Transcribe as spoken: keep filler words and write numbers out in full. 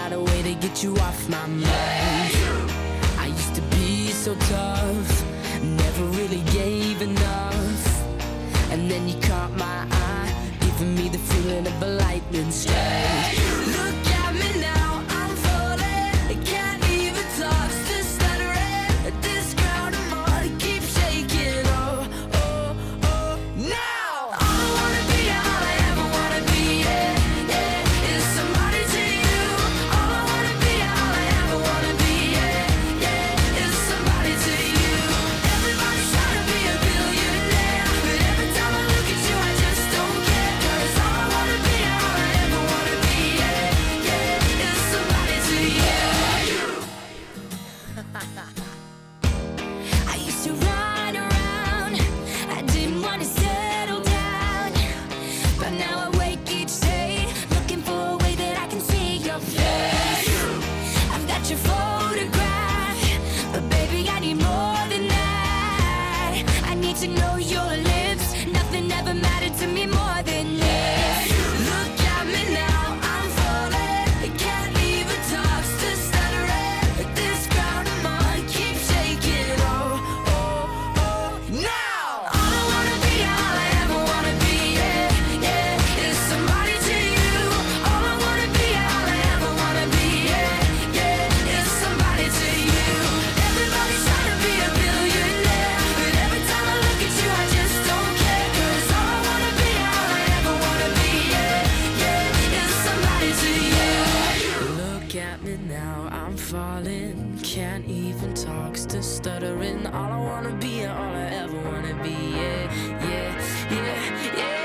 out a way to get you off my mind. I used to be so tough, never really gave enough. And then you caught my eye, giving me the feeling of a lightning strike. Look at me now, I'm falling, can't even talk, still stuttering. This ground I'm on keeps shaking. Oh, oh, oh, now all I wanna be, all I ever wanna be, yeah, yeah, is somebody to you. All I wanna be, all I ever wanna be, yeah, yeah, is somebody to you. Everybody's trying to be a billionaire, but every time I look at you I just don't care. 'Cause all I wanna be, all I ever wanna be, yeah, yeah, is somebody to you. I used to run around, I didn't want to settle down, but now I wake each day looking for a way that I can see your face. I've got your photograph, but baby I need more than that. I need to know your lips, nothing ever mattered to me more than this. Look at me now, I'm falling, can't even talk, still stuttering. This ground I'm on keeps shaking. Oh, oh, oh, now all I wanna be, all I ever wanna be, yeah, yeah, is somebody to you. All I wanna be, all I ever wanna be, yeah, yeah, is somebody to you. Everybody's trying to be a billionaire, but every time I look at you I just don't care. 'Cause all I wanna be, all I ever wanna be, yeah, yeah, is somebody to you. Look at me now, I'm falling, can't even talk, still stuttering. All I wanna be, all I ever wanna be, yeah, yeah, yeah, yeah.